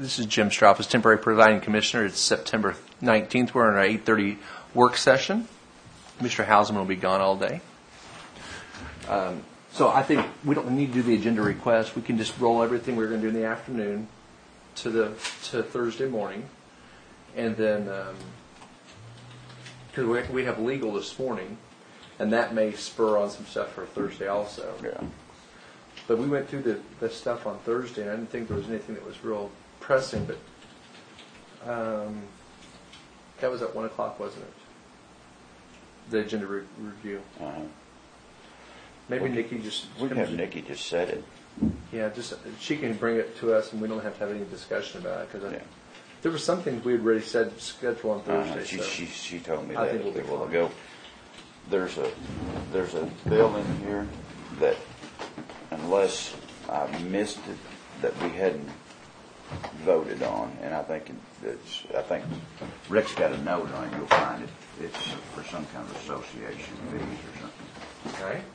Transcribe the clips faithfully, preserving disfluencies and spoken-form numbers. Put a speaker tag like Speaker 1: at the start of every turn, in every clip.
Speaker 1: This is Jim Stroufis, Temporary Presiding Commissioner. It's September nineteenth. We're in our eight thirty work session. Mister Hausman will be gone all day. Um, so I think we don't need to do the agenda request. We can just roll everything we're going to do in the afternoon to the to Thursday morning. And then, because um, we, we have legal this morning, and that may spur on some stuff for Thursday also.
Speaker 2: Yeah.
Speaker 1: But we went through the, the stuff on Thursday, and I didn't think there was anything that was real pressing, but um, that was at one o'clock, wasn't it? The agenda re- review.
Speaker 2: Uh-huh.
Speaker 1: Maybe
Speaker 2: we,
Speaker 1: Nikki just...
Speaker 2: We can have Nikki just set it.
Speaker 1: Yeah, just she can bring it to us, and we don't have to have any discussion about it, because
Speaker 2: yeah.
Speaker 1: there were some things we had already said schedule on Thursday.
Speaker 2: Uh-huh. She,
Speaker 1: so
Speaker 2: she, she told me
Speaker 1: I
Speaker 2: that
Speaker 1: think
Speaker 2: a
Speaker 1: we'll be
Speaker 2: little
Speaker 1: fine.
Speaker 2: ago. There's a, there's a bill in here that, unless I missed it, that we hadn't voted on, and I think it's, I think Rick's got a note on it. You'll find it. It's for some kind of association fees or something.
Speaker 1: Okay.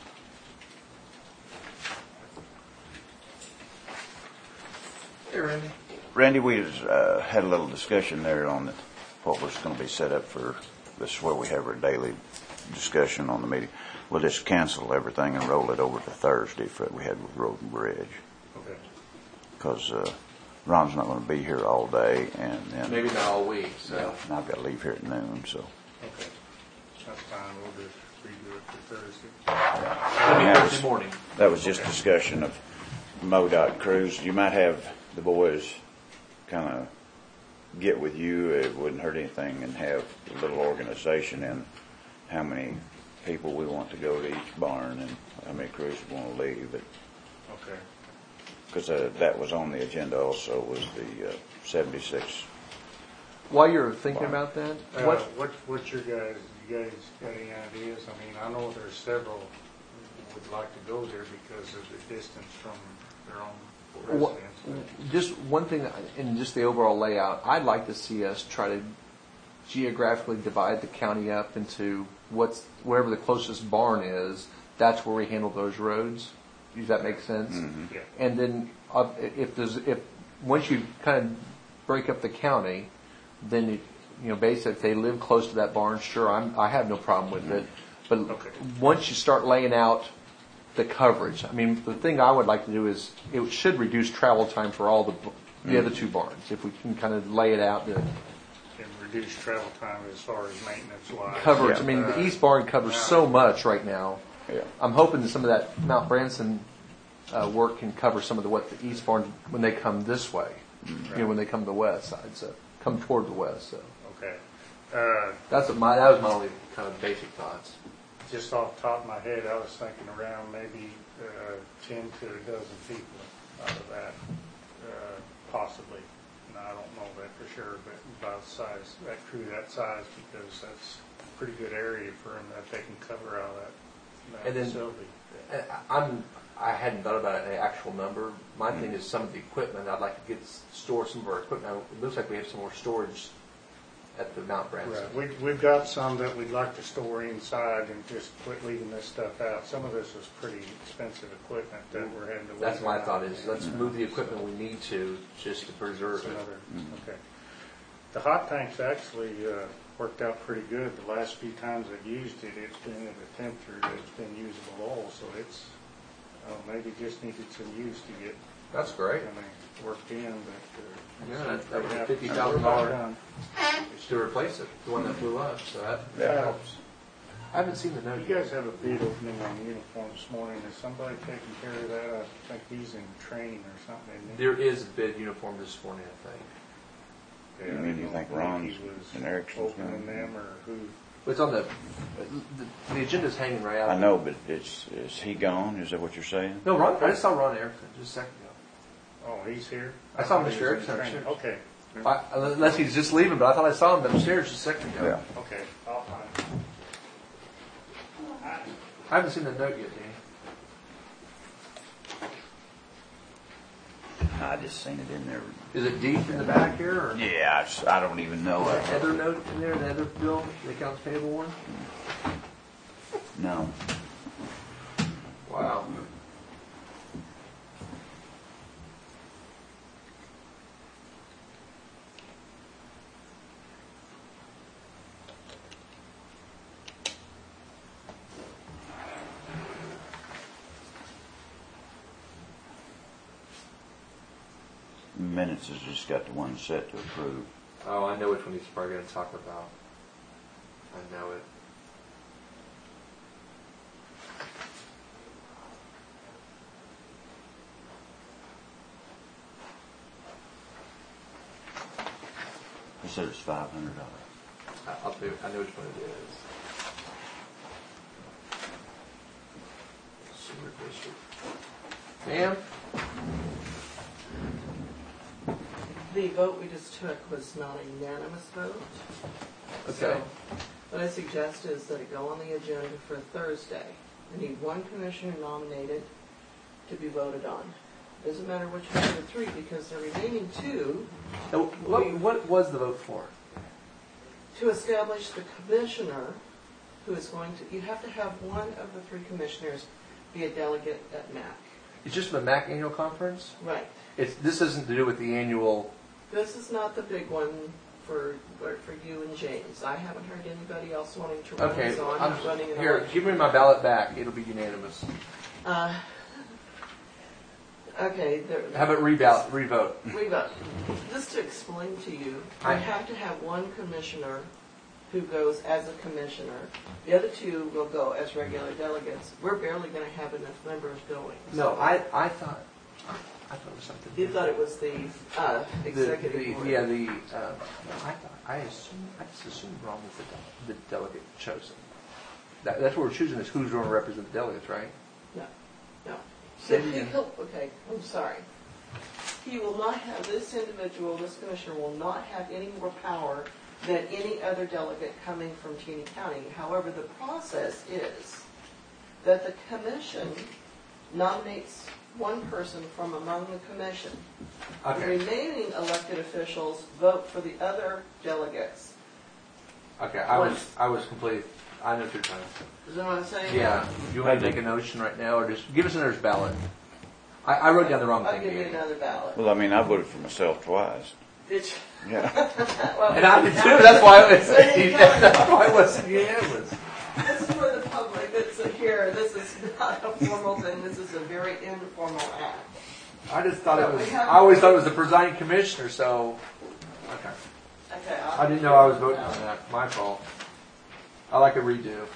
Speaker 1: Hey, Randy.
Speaker 2: Randy, we was, uh, had a little discussion there on the, what was going to be set up for. This is where we have our daily discussion on the meeting. We'll just cancel everything and roll it over to Thursday for we had with Road and Bridge.
Speaker 3: Okay.
Speaker 2: Because uh, Ron's not going to be here all day, and then
Speaker 1: Maybe not all week, so.
Speaker 2: yeah, and I've got to leave here at noon. So
Speaker 3: Okay. That's fine. We'll just redo it for Thursday.
Speaker 1: It'll be
Speaker 2: that
Speaker 1: Thursday
Speaker 2: was,
Speaker 1: morning.
Speaker 2: that was just
Speaker 3: Okay.
Speaker 2: discussion of MoDOT crews. You might have the boys kind of get with you. It wouldn't hurt anything, and have a little organization in how many people we want to go to each barn and how many crews we want to leave. But
Speaker 3: Okay.
Speaker 2: because uh, that was on the agenda also, was the uh, seventy-six.
Speaker 1: While you're thinking about that,
Speaker 3: Uh,
Speaker 1: what
Speaker 3: what, what's your guys, you guys got any ideas? I mean, I know there's several who would like to go there because of the distance from their own
Speaker 1: What-
Speaker 3: residence.
Speaker 1: just one thing in just the overall layout, I'd like to see us try to geographically divide the county up into what's wherever the closest barn is. That's where we handle those roads. Does that make sense?
Speaker 2: Mm-hmm.
Speaker 3: Yeah.
Speaker 1: And then uh, if there's if once you kind of break up the county, then it, you know basically if they live close to that barn, sure, I'm I have no problem with it. But
Speaker 3: Okay.
Speaker 1: once you start laying out the coverage, I mean, the thing I would like to do is it should reduce travel time for all the the other two barns if we can kind of lay it out. The
Speaker 3: And reduce travel time as far as maintenance wise.
Speaker 1: coverage.
Speaker 2: Yeah.
Speaker 1: I mean, the East Barn covers so much right now.
Speaker 2: Yeah.
Speaker 1: I'm hoping that some of that Mount Branson uh, work can cover some of the what the East Barn when they come this way. You know, when they come to the west side, so come toward the west. So
Speaker 3: Okay. Uh,
Speaker 1: that's what my that was my only kind of basic thoughts.
Speaker 3: Just off the top of my head, I was thinking around maybe uh, ten to a dozen people out of that, uh, possibly. And I don't know that for sure, but about the size, that crew that size, because that's a pretty good area for them that they can cover out of that, that
Speaker 1: And then-
Speaker 3: facility.
Speaker 1: I- I'm I hadn't thought about an actual number. My thing is some of the equipment. I'd like to get store some of our equipment. It looks like we have some more storage at the Mount Branson.
Speaker 3: Right. We, we've got some that we'd like to store inside and just quit leaving this stuff out. Some of this is pretty expensive equipment that we're having to.
Speaker 1: That's
Speaker 3: leave
Speaker 1: my
Speaker 3: out.
Speaker 1: thought is let's move the equipment we need to just to preserve
Speaker 3: That's
Speaker 1: it.
Speaker 3: another, okay. The hot tank's actually uh, worked out pretty good. The last few times I've used it, it's been at a temperature that's been usable oil, so it's, uh, maybe just needed some use to get,
Speaker 1: That's great.
Speaker 3: I mean, worked in, but. uh,
Speaker 1: Yeah, that- that was a
Speaker 3: yeah,
Speaker 1: fifty thousand dollars.
Speaker 3: done.
Speaker 1: To replace it, the one that blew up. So that,
Speaker 2: Yeah.
Speaker 1: that helps. I haven't seen the note
Speaker 3: You
Speaker 1: yet.
Speaker 3: guys have a bid opening on the uniform this morning. Is somebody taking care of that? I think he's in training or something, isn't he?
Speaker 1: There is a bid uniform this morning, I think.
Speaker 3: Yeah,
Speaker 2: You mean you
Speaker 3: I
Speaker 2: think
Speaker 3: don't
Speaker 2: Ron's
Speaker 3: he was
Speaker 2: and Erickson's
Speaker 3: opening
Speaker 2: gonna-
Speaker 3: them or who?
Speaker 1: But it's on the the, the agenda's hanging right out.
Speaker 2: I know, but it's is he gone? Is that what you're saying?
Speaker 1: No, Ron. I just saw Ron Erickson just a second ago.
Speaker 3: Oh, he's here?
Speaker 1: I saw
Speaker 3: thought he
Speaker 1: Mister
Speaker 3: was in
Speaker 1: Erickson
Speaker 3: training.
Speaker 1: upstairs.
Speaker 3: Okay,
Speaker 1: I, unless he's just leaving, but I thought I saw him downstairs just a second ago.
Speaker 2: Yeah.
Speaker 3: okay, I'll find him.
Speaker 1: I haven't seen the note yet, Danny.
Speaker 2: I just seen it in there.
Speaker 1: Is it deep in the back here, or
Speaker 2: Yeah, I, just, I don't even know.
Speaker 1: is that
Speaker 2: it.
Speaker 1: Heather note in there? The Heather bill, the accounts payable one?
Speaker 2: No.
Speaker 1: Wow.
Speaker 2: Minutes has just got the one set to approve.
Speaker 1: Oh, I know which one he's probably going to talk about. I know it.
Speaker 2: He said it's five hundred dollars.
Speaker 1: I- I'll tell you, I know which one it is. Sewer district. Ma'am?
Speaker 4: The vote we just took was not a unanimous vote.
Speaker 1: Okay.
Speaker 4: So what I suggest is that it go on the agenda for Thursday. I need one commissioner nominated to be voted on. Doesn't matter which one of the three, because the remaining two,
Speaker 1: So what, what was the vote for?
Speaker 4: to establish the commissioner who is going to, you have to have one of the three commissioners be a delegate at M A C.
Speaker 1: It's just the M A C annual conference?
Speaker 4: Right.
Speaker 1: It's, this isn't to do with the annual,
Speaker 4: This is not the big one for, for for you and James. I haven't heard anybody else wanting to run,
Speaker 1: okay,
Speaker 4: so I'm
Speaker 1: I'm,
Speaker 4: not running an
Speaker 1: here,
Speaker 4: election.
Speaker 1: give me my ballot back, it'll be unanimous.
Speaker 4: Uh, Okay, there.
Speaker 1: How about reballot, revote?
Speaker 4: Revote. Just to explain to you,
Speaker 1: I-
Speaker 4: we have to have one commissioner who goes as a commissioner. The other two will go as regular delegates. We're barely going to have enough members going.
Speaker 1: No, I, I thought, I thought it was something.
Speaker 4: You thought it was the uh,
Speaker 1: The-
Speaker 4: executive
Speaker 1: the-
Speaker 4: board.
Speaker 1: Yeah, the, uh, I thought, I assumed, I just assumed Ron was the, de- the delegate chosen. That, that's what we're choosing, is who's going to represent the delegates, right?
Speaker 4: No, no.
Speaker 1: Say
Speaker 4: So
Speaker 1: it
Speaker 4: he,
Speaker 1: again.
Speaker 4: he'll, okay, I'm sorry. He will not have, this individual, this commissioner will not have any more power than any other delegate coming from Cheney County. However, the process is that the commission nominates one person from among the commission. The
Speaker 1: Okay,
Speaker 4: remaining elected officials vote for the other delegates.
Speaker 1: okay, I
Speaker 4: One.
Speaker 1: was, I was completely, I know what you're trying to say.
Speaker 4: Is that what I'm saying?
Speaker 1: Yeah, you want to take a notion right now, or just give us another ballot? I, I wrote down the wrong
Speaker 4: I'll
Speaker 1: thing,
Speaker 4: give you
Speaker 1: Andy.
Speaker 4: another ballot.
Speaker 2: Well, I mean, I voted for myself twice.
Speaker 4: Did you?
Speaker 2: Yeah.
Speaker 4: Well,
Speaker 1: And I did too, that's why it was,
Speaker 4: Then you
Speaker 1: that's why it wasn't unanimous.
Speaker 4: This is for the public that's here. This is not a formal thing. This is a very informal act.
Speaker 1: I just thought it
Speaker 4: But we
Speaker 1: was,
Speaker 4: have-
Speaker 1: I always thought it was the presiding commissioner, so, okay.
Speaker 4: Okay. I'll
Speaker 1: I didn't know I was voting on that, my fault. I like a redo.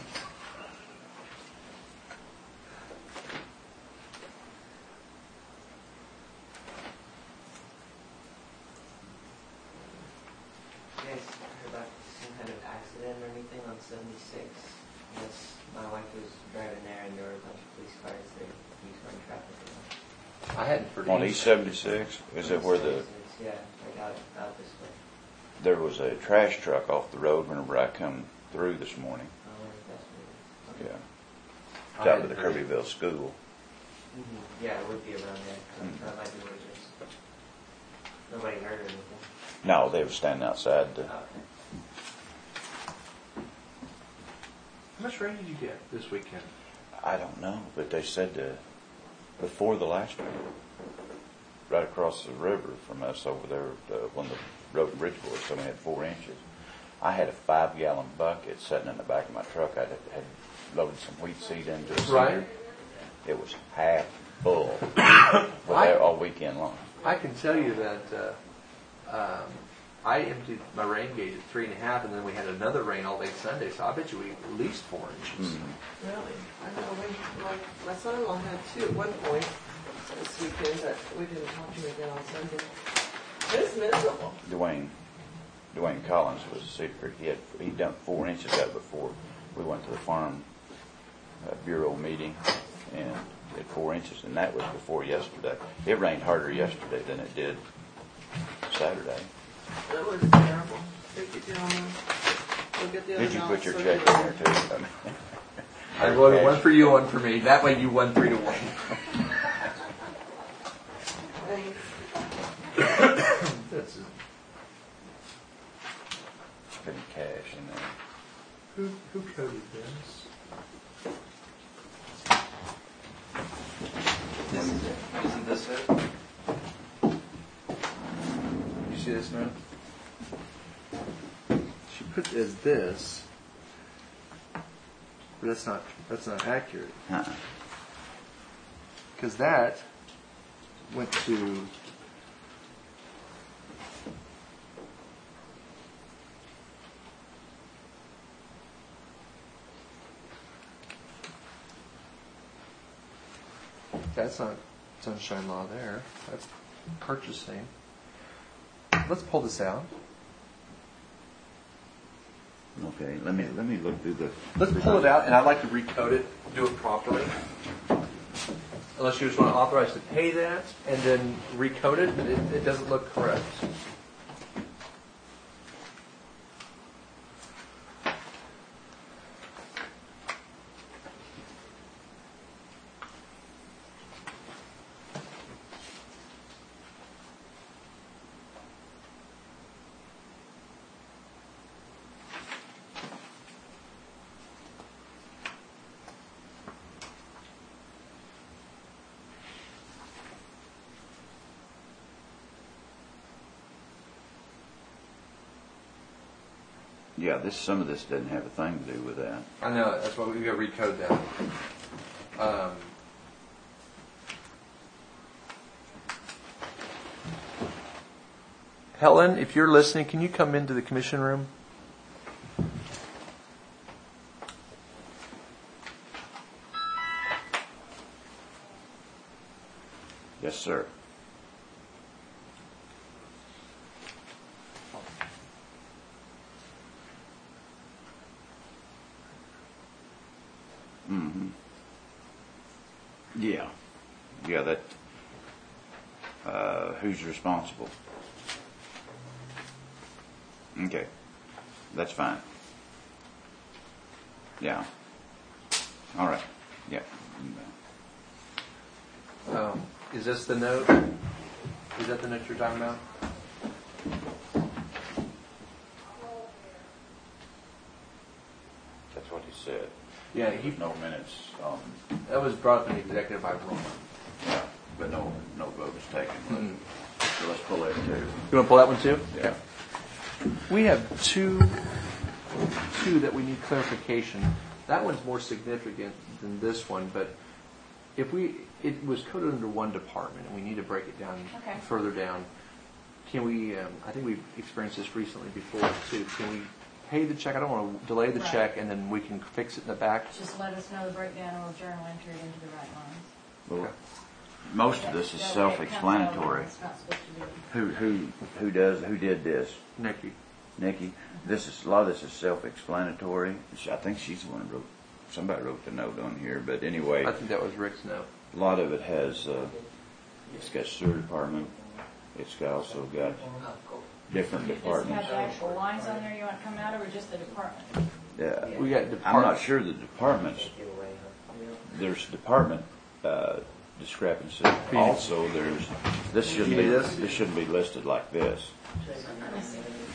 Speaker 5: You guys heard about some kind of accident or anything on seventy-six? I guess my wife was driving there and there were a bunch of police cars there, police running traffic.
Speaker 1: I hadn't heard
Speaker 2: On
Speaker 1: any-
Speaker 2: East seventy-six, is it where the,
Speaker 5: Yeah, like out, out this way.
Speaker 2: there was a trash truck off the road whenever I come through this morning?
Speaker 5: Oh, that's what it is.
Speaker 2: Yeah.
Speaker 1: I
Speaker 2: It's out to
Speaker 1: hadn't
Speaker 2: the
Speaker 1: heard it.
Speaker 2: Kirbyville School.
Speaker 5: Mm-hmm. Yeah, it would be around there.
Speaker 2: Mhm.
Speaker 5: That might be what it is. Nobody heard or anything.
Speaker 2: No, they were standing outside the,
Speaker 5: Oh, okay.
Speaker 1: How much rain did you get this weekend?
Speaker 2: I don't know, but they said uh, before the last one, right across the river from us over there, uh, when the road and bridge boys told me it had four inches. I had a five gallon bucket sitting in the back of my truck. I had, had loaded some wheat seed into a seeder.
Speaker 1: Right.
Speaker 2: It was half full all all weekend long.
Speaker 1: I can tell you that uh, um, I emptied my rain gauge at three and a half, and then we had another rain all day Sunday, so I bet you we at least four inches.
Speaker 2: Mhm.
Speaker 4: Really? I know. We, my, my son-in-law had two at one point this weekend, but we didn't talk to him again on Sunday. It's miserable.
Speaker 2: Dwayne, Dwayne Collins was a secret. He had he dumped four inches out before we went to the farm uh, bureau meeting, and he had four inches, and that was before yesterday. It rained harder yesterday than it did Saturday.
Speaker 4: It was terrible. Take it down. We'll get the other
Speaker 2: Did you put your
Speaker 4: ballots
Speaker 2: check in there
Speaker 4: circulated.
Speaker 2: too? I mean,
Speaker 1: I voted one for you, one for me. That way you won three to one.
Speaker 4: Thanks.
Speaker 1: That's
Speaker 2: Putting cash in there.
Speaker 1: who, who coded this?
Speaker 5: This is it. Isn't this it?
Speaker 1: You see this now? She put it as this, but that's not that's not accurate
Speaker 2: Uh-uh.
Speaker 1: because that went to That's not sunshine law there. That's purchasing. Let's pull this out.
Speaker 2: Okay, let me, let me look through the.
Speaker 1: Let's pull it out, and I'd like to recode it, do it properly. Unless you just want to authorize to pay that and then recode it, but it, it doesn't look correct.
Speaker 2: Yeah, this, some of this doesn't have a thing to do with that.
Speaker 1: I know, that's why we've got to recode that. Um, Helen, if you're listening, can you come into the commission room?
Speaker 2: Yes, sir. Mm-hmm. Yeah. Yeah, that, uh, who's responsible? Okay. That's fine. Yeah. All right. Yeah.
Speaker 1: Um, is this the note? Is that the note you're talking about?
Speaker 2: That's what he said.
Speaker 1: Yeah, he,
Speaker 2: No minutes, um,
Speaker 1: that was brought up in executive by Roman.
Speaker 2: yeah, but no, no vote was taken.
Speaker 1: Mm-mm.
Speaker 2: So let's pull that too.
Speaker 1: You want to pull that one too?
Speaker 2: Yeah.
Speaker 1: We have two, two that we need clarification. That one's more significant than this one, but if we, it was coded under one department, and we need to break it down
Speaker 6: Okay.
Speaker 1: further down. Can we, um, I think we've experienced this recently before too, can we pay the check? I don't want to delay the
Speaker 6: Right.
Speaker 1: check, and then we can fix it in the back.
Speaker 6: Just let us know the breakdown and we'll journal entry it into the right lines.
Speaker 2: Well, most of this is
Speaker 6: That- that way it comes out
Speaker 2: self-explanatory.
Speaker 6: when it's not supposed to be.
Speaker 2: Who, who, who does, who did this?
Speaker 1: Nikki.
Speaker 2: Nikki? This is, a lot of this is self-explanatory. She- I think she's the one who wrote, somebody wrote the note on here, but anyway,
Speaker 1: I think that was Rick's note.
Speaker 2: a lot of it has, uh, it's got sewer department, it's got also got different
Speaker 6: Does it have
Speaker 2: departments.
Speaker 6: the actual lines on there you want to come out of, or just the department?
Speaker 2: Yeah.
Speaker 1: We got
Speaker 2: I'm
Speaker 1: department.
Speaker 2: not sure the departments, there's department, uh, discrepancy. Also, there's, this shouldn't
Speaker 1: You
Speaker 2: be,
Speaker 1: need this?
Speaker 2: this shouldn't be listed like this.
Speaker 6: Let me see.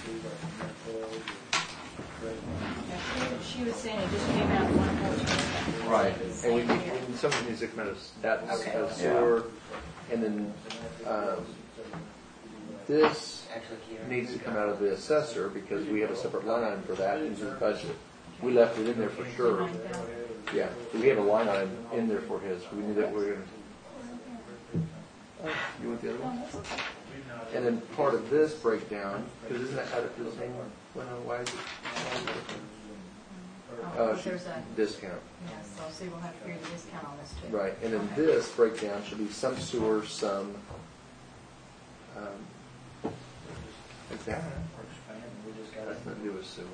Speaker 6: Yeah, she, she was saying it just came out one fourteen.
Speaker 1: Right, and we, and something needs to come out of that
Speaker 6: Okay.
Speaker 1: uh, sewer, and then um, this needs to come out of the assessor because we have a separate line item for that in his budget. We left it in there for sure. Yeah, so we have a line item in there for his. We knew that we were going to. You want the other one? And then part of this breakdown, because isn't that added to the same one? Well, no, why is it?
Speaker 6: Oh,
Speaker 1: Uh,
Speaker 6: there's a,
Speaker 1: discount.
Speaker 6: yes, so see, we'll have to figure the discount on this too.
Speaker 1: Right, and then
Speaker 6: Okay.
Speaker 1: this breakdown should be some sewer, some, um, like that. That's nothing to do with sewer.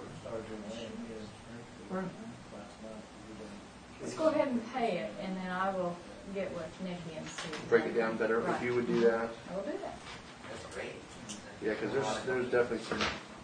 Speaker 6: Let's go ahead and pay it, and then I will get with Nikki and see.
Speaker 1: Break it down better, if
Speaker 6: Right.
Speaker 1: you would do that.
Speaker 6: I will do that.
Speaker 5: That's great.
Speaker 1: Yeah, because there's, there's definitely some,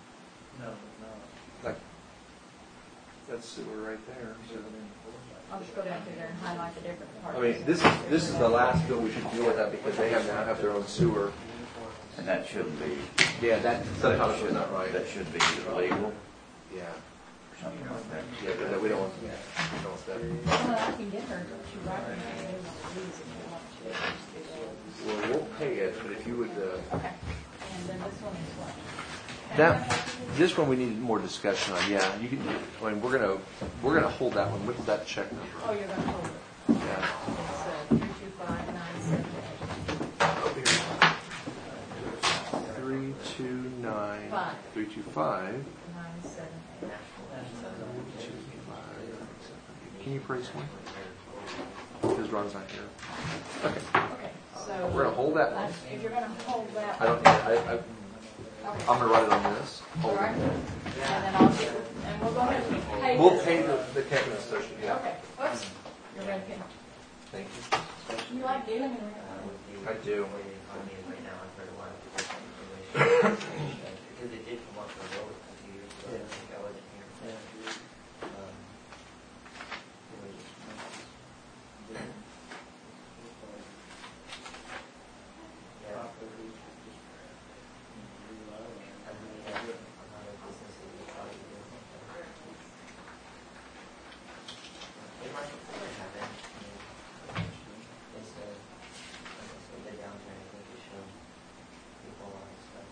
Speaker 1: like, that's sewer right there. so.
Speaker 6: I'll just go down through there and highlight the different
Speaker 1: I
Speaker 6: parts.
Speaker 1: mean, this, this is the last bill we should deal with that because they have now have their own sewer.
Speaker 2: And that shouldn't be,
Speaker 1: Yeah, that, sometimes it's not right.
Speaker 2: that should be illegal,
Speaker 1: Yeah,
Speaker 2: something like that.
Speaker 1: yeah, but that we don't want, we don't want that.
Speaker 6: Well, I can get her to write me these if you want to.
Speaker 1: Well, we'll pay it, but if you would, uh,
Speaker 6: Okay, and then this one is what?
Speaker 1: that, this one we need more discussion on, yeah, you can, I mean, we're gonna, we're gonna hold that one, what's that check number?
Speaker 6: Oh, you're gonna hold it.
Speaker 1: Yeah.
Speaker 6: It's uh, three two five nine seven eight.
Speaker 1: Three two nine,
Speaker 6: Five.
Speaker 1: three two five,
Speaker 6: Nine seven eight.
Speaker 1: two five, nine seven eight. Can you praise one? Because Ron's not here. Okay.
Speaker 6: Okay, so.
Speaker 1: We're gonna hold that one.
Speaker 6: uh, If you're gonna hold that.
Speaker 1: I don't need, I, I,
Speaker 6: Okay.
Speaker 1: I'm gonna write it on this.
Speaker 6: All
Speaker 1: Hold
Speaker 6: right,
Speaker 1: it.
Speaker 6: and then I'll get, and we'll go ahead and pay.
Speaker 1: We'll
Speaker 6: this.
Speaker 1: pay the, the camping association, yeah.
Speaker 6: Okay, whoops, you're ready, Ken.
Speaker 1: Thank you.
Speaker 6: You like dealing with
Speaker 5: Uh, with the
Speaker 1: I do.
Speaker 5: way the economy is right now, I've heard a lot of different information. Because it did come up for a vote a few years ago, I think I wasn't here. Um, it was just- Yeah. I mean, yeah, a lot of businesses will probably do it. It might never happen. I mean, It's a, it's a big downturn, I think it showed people a lot of stuff.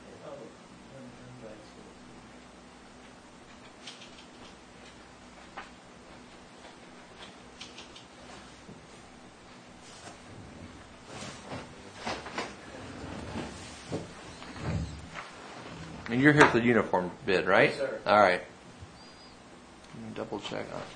Speaker 1: And you're here for the uniform bid, right?
Speaker 5: Yes, sir.
Speaker 1: All right. Let me double check on it.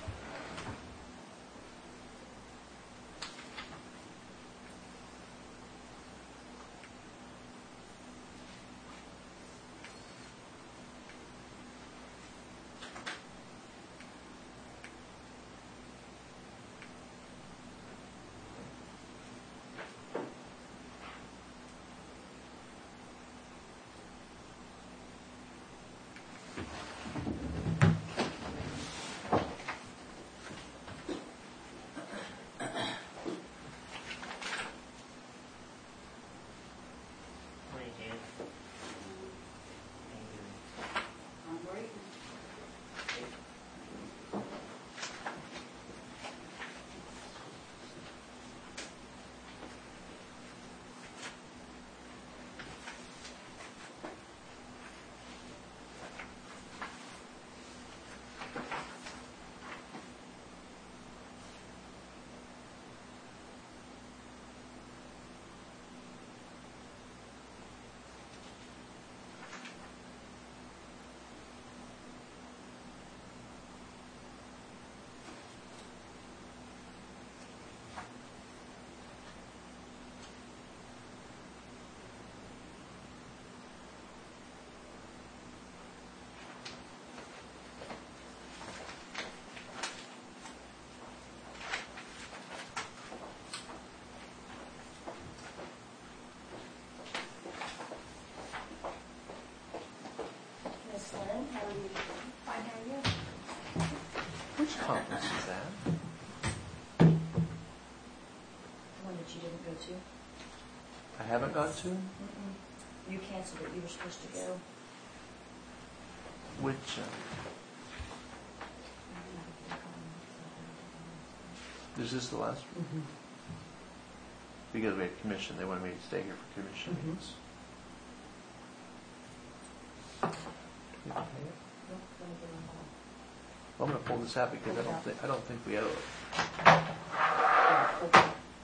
Speaker 5: Morning, Jan. How you doing?
Speaker 6: I'm great. Miss Lynn, how are you? Fine, how are you?
Speaker 1: Which conference is that?
Speaker 6: The one that you didn't go to?
Speaker 1: I haven't gone to?
Speaker 6: Mm-mm. You canceled it, you were supposed to go.
Speaker 1: Which, uh, is this the last one?
Speaker 6: Mm-hmm.
Speaker 1: Because we had commission, they wanted me to stay here for commission
Speaker 6: Mhm.
Speaker 1: meetings.
Speaker 6: Nope, let me get them all.
Speaker 1: Well, I'm gonna pull this out because I don't think, I don't think we owe it.
Speaker 6: Yeah, okay.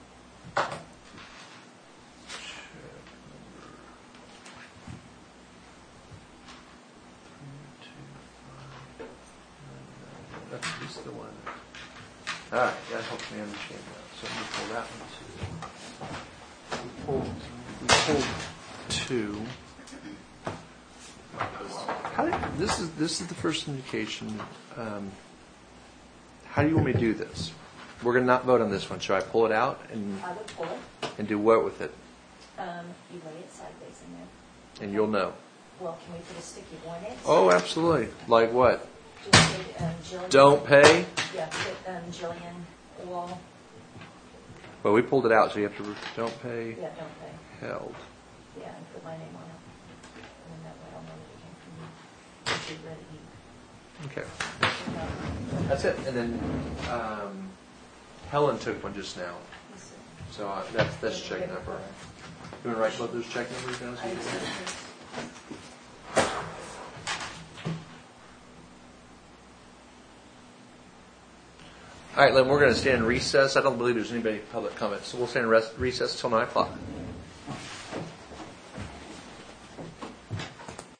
Speaker 1: That's just the one. All right, that helps me understand that. So I'm gonna pull that one too. We pulled, we pulled two. How did, this is, this is the first indication. Um, how do you want me to do this? We're gonna not vote on this one. Should I pull it out and,
Speaker 6: I would pull it.
Speaker 1: and do what with it?
Speaker 6: Um, you lay it sideways in there.
Speaker 1: And you'll know.
Speaker 6: Well, can we put a sticky one in?
Speaker 1: Oh, absolutely. Like what?
Speaker 6: Just put, um, Jillian.
Speaker 1: Don't pay?
Speaker 6: Yeah, put, um, Jillian Wall.
Speaker 1: Well, we pulled it out, so you have to, don't pay,
Speaker 6: Yeah, don't pay.
Speaker 1: held.
Speaker 6: Yeah, and put my name on it. And then that way I'll know that it came from you. If you're ready.
Speaker 1: Okay. That's it. And then um, Helen took one just now. So uh, that's that's check number. You want to write both those check numbers down? So you can- All right, Lynn, we're going to stand in recess. I don't believe there's anybody public comment, so we'll stand in rest, recess till nine o'clock.